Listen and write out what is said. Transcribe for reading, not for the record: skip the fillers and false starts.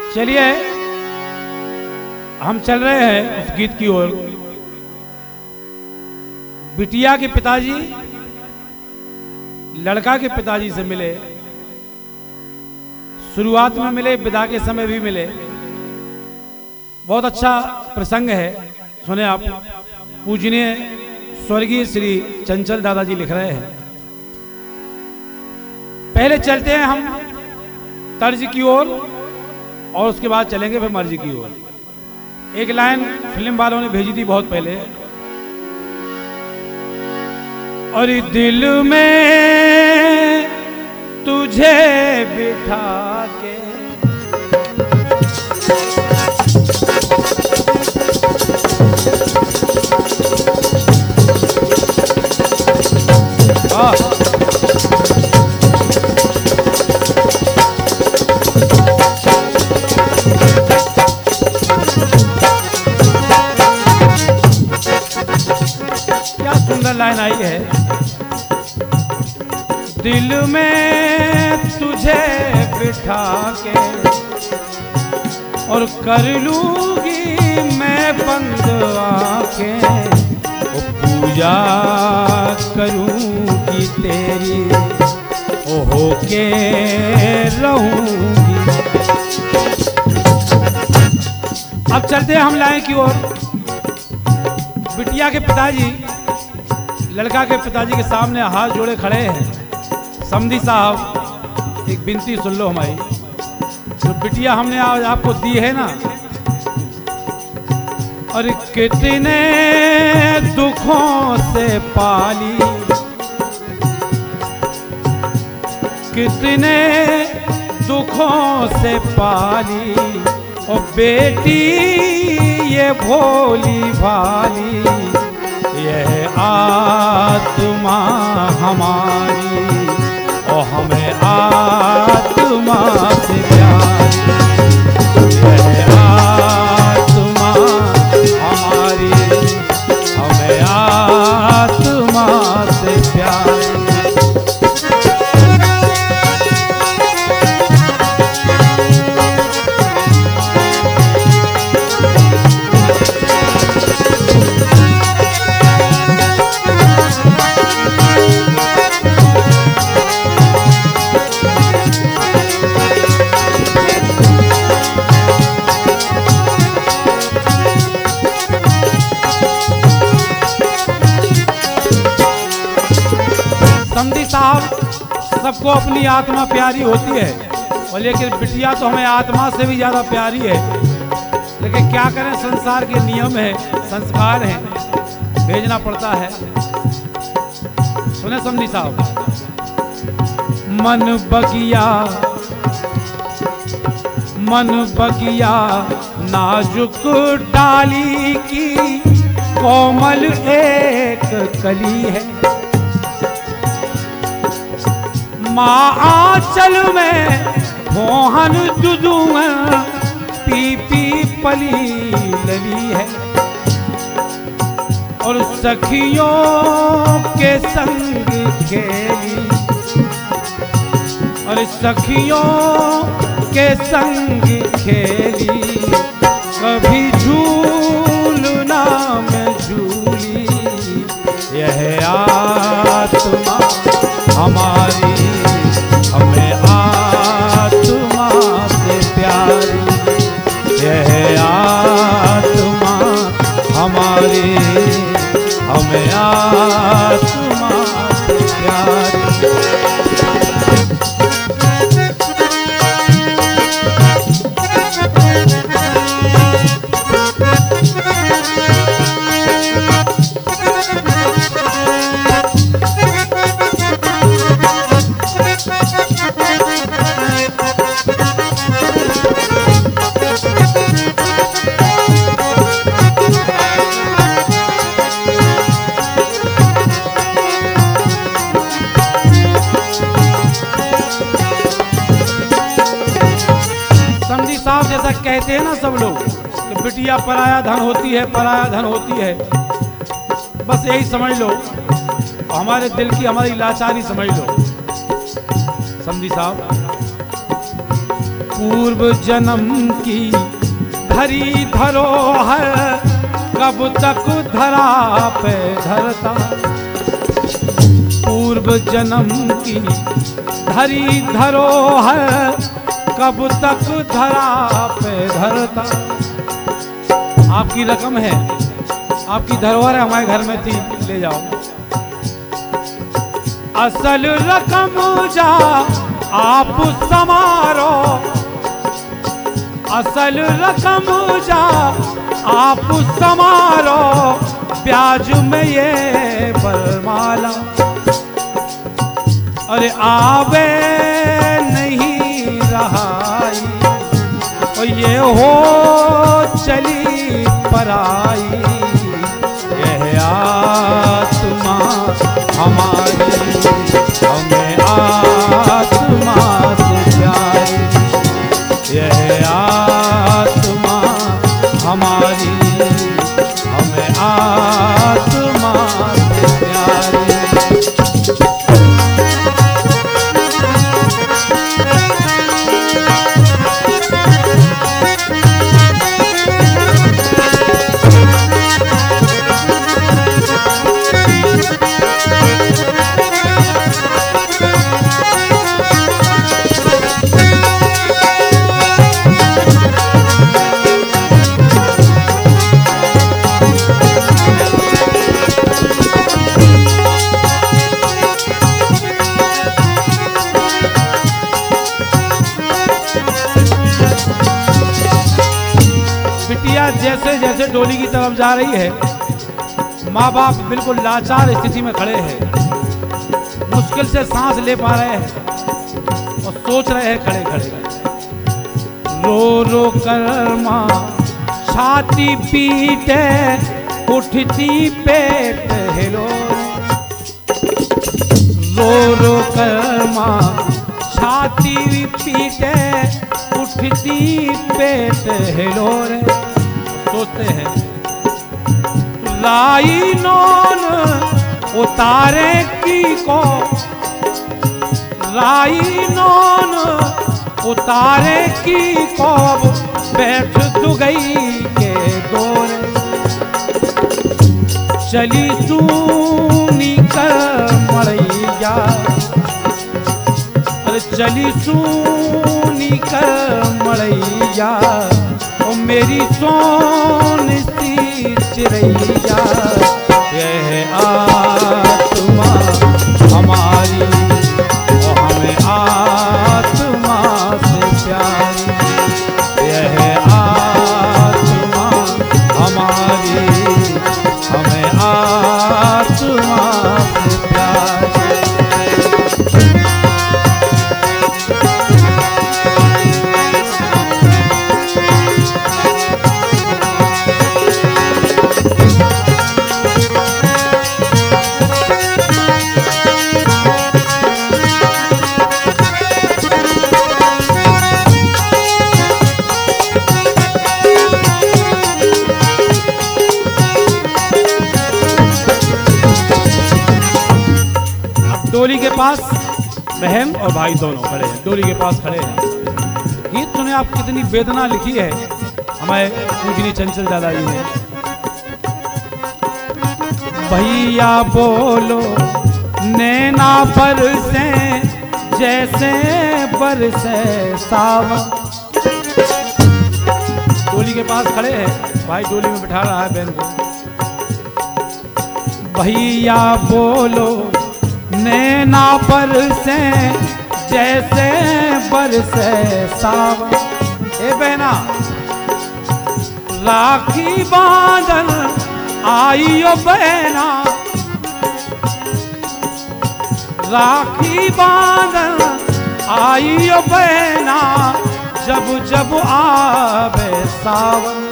चलिए हम चल रहे हैं उस गीत की ओर। बिटिया के पिताजी लड़का के पिताजी से मिले, शुरुआत में मिले, विदा के समय भी मिले। बहुत अच्छा प्रसंग है, सुने आप। पूजनीय स्वर्गीय श्री चंचल दादाजी लिख रहे हैं। पहले चलते हैं हम तर्ज की ओर और उसके बाद चलेंगे फिर मर्ज की ओर। एक लाइन फिल्म वालों ने भेजी थी बहुत पहले। और दिल में तुझे बिठा के क्या सुंदर लाइन आई है। दिल में तुझे बिठा के और कर लूंगी मैं बंद आंखें, पूजा करूंगी तेरी, ओ होके रहूंगी। अब चलते हैं हम लाइन की ओर। बिटिया के पिताजी लड़का के पिताजी के सामने हाथ जोड़े खड़े हैं। समधी साहब एक विनती सुन लो हमारी। जो बिटिया हमने आज आपको दी है ना, और कितने दुखों से पाली, कितने दुखों से पाली, और बेटी ये भोली भाली, यह आत्मा हमारी, और हमें आत्मा से प्यारी, यह आत्मा हमारी, हमें आत्मा से प्यारी। समधी साहब सबको अपनी आत्मा प्यारी होती है, और लेकिन बिटिया तो हमें आत्मा से भी ज्यादा प्यारी है। लेकिन क्या करें, संसार के नियम है, संस्कार है, भेजना पड़ता है। सुने समधी साहब। मन बगिया नाजुक डाली की कोमल एक कली है, माँ आंचल में मोहन दुदुआ पी पी पली लली है, और सखियों के संग खेली, और सखियों के संग खेली, कभी झूलना में झूली, यह आत्मा हमारी, हमें आत्मा से प्यारी, यह आत्मा हमारी, हमें आत्मा से प्यारी। जैसा कहते हैं ना सब लोग कि बिटिया पराया धन होती है, पराया धन होती है। बस यही समझ लो, हमारे दिल की हमारी लाचारी समझ लो। समझी साहब, पूर्व जन्म की धरी धरोहर कब तक धरा पे धरता। पूर्व जन्म की धरी धरोहर कब तक धरा पे धरता। आपकी रकम है, आपकी धरोहर है, हमारे घर में थी, ले जाओ। असल रकम जा आप समारो, असल रकम जा आप समारो, ब्याज में ये बरमाला। अरे आवे नहीं रहाई, और ये हो चली पराई, यह आत्मा हमारी हमें आत्मा से प्यारी, यह आत्मा हमारी हमें आत्मा से प्यारी। बिटिया जैसे जैसे डोली की तरफ जा रही है, माँ बाप बिल्कुल लाचार स्थिति में खड़े हैं, मुश्किल से सांस ले पा रहे हैं और सोच रहे हैं खड़े खड़े। रो रो कर माँ छाती पीटे, उठती पेट हिलो। रो रो कर माँ छाती पीटे, उठती पेट हिलो रे। सोचते हैं लाई नौन उतारे की को, लाई नौन उतारे की को, बैठ दुगई के दौरे। चली सूनी कर मरैया, अरे चली सूनी कर मरैया, ओ मेरी सोन सी चिड़ैया, यह आत्मा हमारी ओ हमें आत्मा से प्यारी, यह आत्मा हमारी हमें आत्मा से प्यारी। डोली के पास बहन और भाई दोनों खड़े हैं, डोली के पास खड़े हैं। गीत सुने आप, कितनी वेदना लिखी है हमें पूजनी चंचल दादा जी ने। भैया बोलो नैना बरसे जैसे बरसे सावन। डोली के पास खड़े हैं, भाई डोली में बिठा रहा है बहन को। भैया बोलो नैना बरसे जैसे बरसे सावन। ए बहना राखी बांधन आइयो बहना, राखी बांधन आइयो बहना, जब जब आवे सावन।